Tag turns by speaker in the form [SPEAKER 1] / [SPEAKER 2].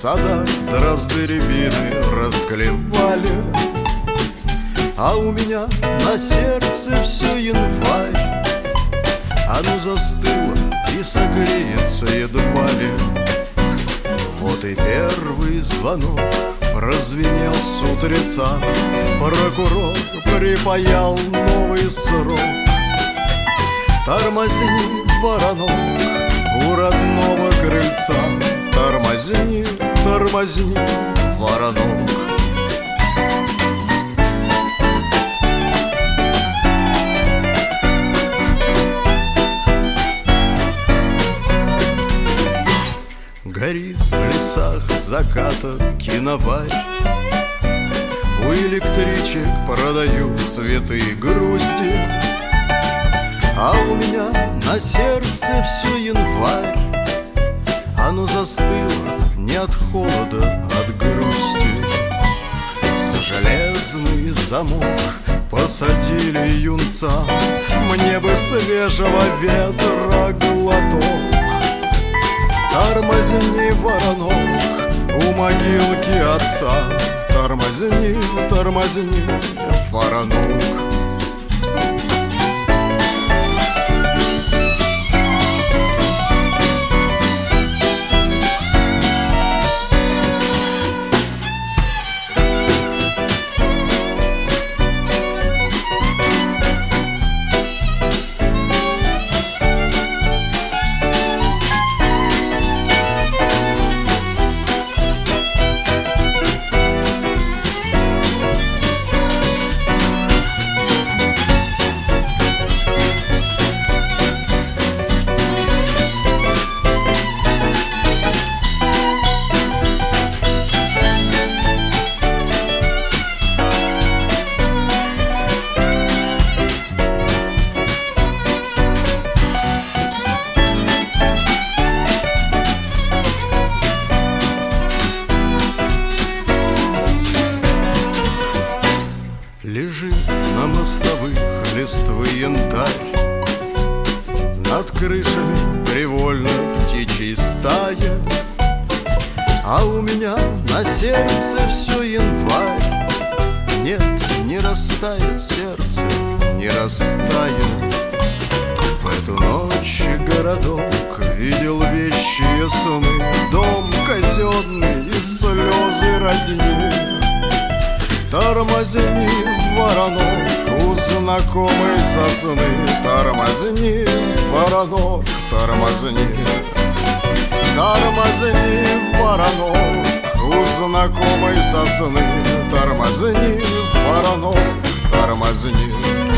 [SPEAKER 1] садах дрозды рябины расклевали, а у меня на сердце все январь. Оно застыло и согреется едва ли. Вот и первый звонок прозвенел с утреца. Прокурор припаял новый срок. Тормозни, воронок, у родного крыльца. Тормозни, тормозни, воронок. Горит в лесах заката киноварь. У электричек продают цветы и грусти, а у меня на сердце все январь. Оно застыло не от холода, от грусти. За железный замок посадили юнца. Мне бы свежего ветра глоток. Тормозни, воронок, у могилки отца. Тормозни, тормозни, воронок. Лежит на мостовых листвы янтарь. Над крышами привольно птичьи стая, а у меня на сердце все январь. Нет, не растает сердце, не растает. В эту ночь городок видел вещие сны. Дом казенный и слезы родни. Тормозни, воронок, у знакомой сосны. Тормозни, воронок, тормозни. Тормозни, воронок, у знакомой сосны. Тормозни, воронок, тормозни.